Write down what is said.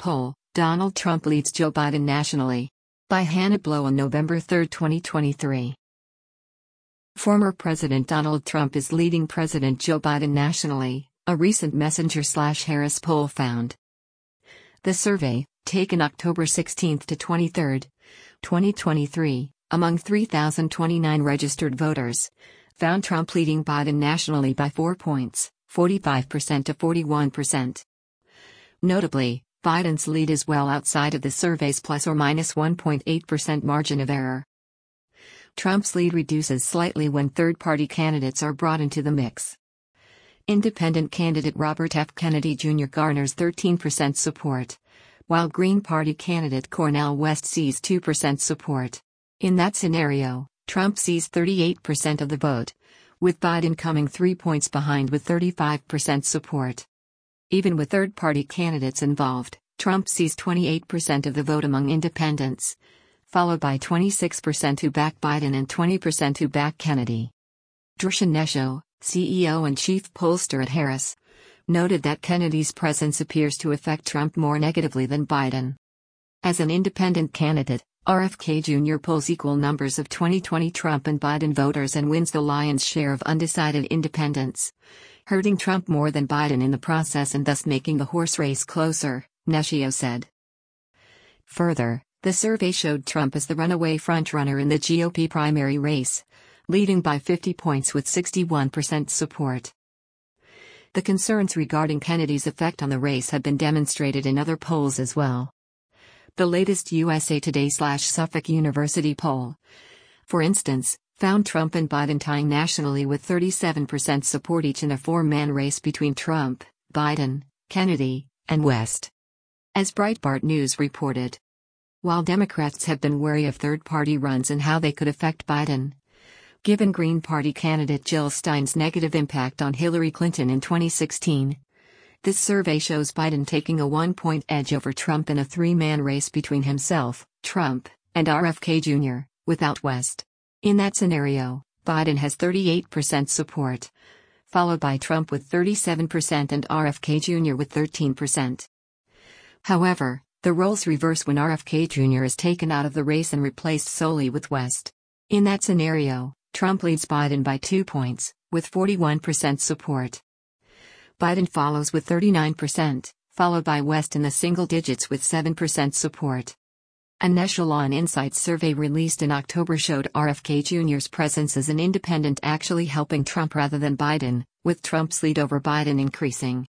poll, Donald Trump leads Joe Biden nationally. By Hannah Blow on November 3, 2023. Former President Donald Trump is leading President Joe Biden nationally, a recent Messenger/Harris poll found. The survey, taken October 16 to 23, 2023, among 3,029 registered voters, found Trump leading Biden nationally by 4 points, 45% to 41%. Notably, Biden's lead is well outside of the survey's plus or minus 1.8% margin of error. Trump's lead reduces slightly when third-party candidates are brought into the mix. Independent candidate Robert F. Kennedy Jr. garners 13% support, while Green Party candidate Cornel West sees 2% support. In that scenario, Trump sees 38% of the vote, with Biden coming 3 points behind with 35% support. Even with third-party candidates involved, Trump sees 28% of the vote among independents, followed by 26% who back Biden and 20% who back Kennedy. Drshan Nesho, CEO and chief pollster at Harris, noted that Kennedy's presence appears to affect Trump more negatively than Biden. As an independent candidate, RFK Jr. polls equal numbers of 2020 Trump and Biden voters and wins the lion's share of undecided independents, hurting Trump more than Biden in the process and thus making the horse race closer, Nesho said. Further, the survey showed Trump as the runaway frontrunner in the GOP primary race, leading by 50 points with 61% support. The concerns regarding Kennedy's effect on the race have been demonstrated in other polls as well. The latest USA Today/Suffolk University poll, for instance, found Trump and Biden tying nationally with 37% support each in a four-man race between Trump, Biden, Kennedy, and West. As Breitbart News reported, while Democrats have been wary of third-party runs and how they could affect Biden, given Green Party candidate Jill Stein's negative impact on Hillary Clinton in 2016, this survey shows Biden taking a 1-point edge over Trump in a three-man race between himself, Trump, and RFK Jr., without West. In that scenario, Biden has 38% support, followed by Trump with 37% and RFK Jr. with 13%. However, the roles reverse when RFK Jr. is taken out of the race and replaced solely with West. In that scenario, Trump leads Biden by 2 points, with 41% support. Biden follows with 39%, followed by West in the single digits with 7% support. An Echelon Insights survey released in October showed RFK Jr.'s presence as an independent actually helping Trump rather than Biden, with Trump's lead over Biden increasing.